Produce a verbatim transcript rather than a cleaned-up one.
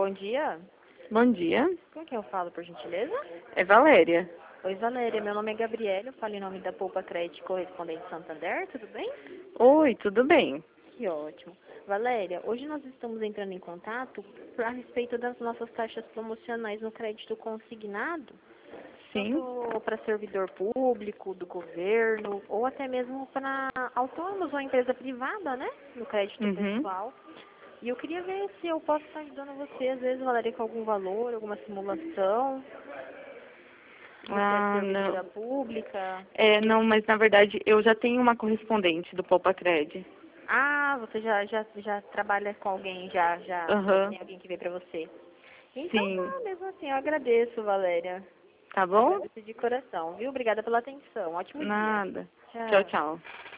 Bom dia. Bom dia. Com quem eu falo, por gentileza? É Valéria. Oi, Valéria. Meu nome é Gabriela. Eu falo em nome da Poupa Crédito Correspondente Santander. Tudo bem? Oi, tudo bem? Que ótimo. Valéria, hoje nós estamos entrando em contato a respeito das nossas taxas promocionais no crédito consignado, Sim. tanto para servidor público, do governo, ou até mesmo para autônomos ou empresa privada, né? No crédito Uhum. pessoal. E eu queria ver se eu posso estar ajudando você, às vezes, Valéria, com algum valor, alguma simulação. Você é Ah, servidora não. pública? É, não, mas na verdade eu já tenho uma correspondente do Poupa Cred. Ah, você já, já, já trabalha com alguém, já, já, já Aham. tem alguém que vem pra você. Então Sim. tá, mesmo assim, eu agradeço, Valéria. Tá bom? Agradeço de coração, viu? Obrigada pela atenção. Ótimo dia. Nada. Tchau, Tchau. tchau.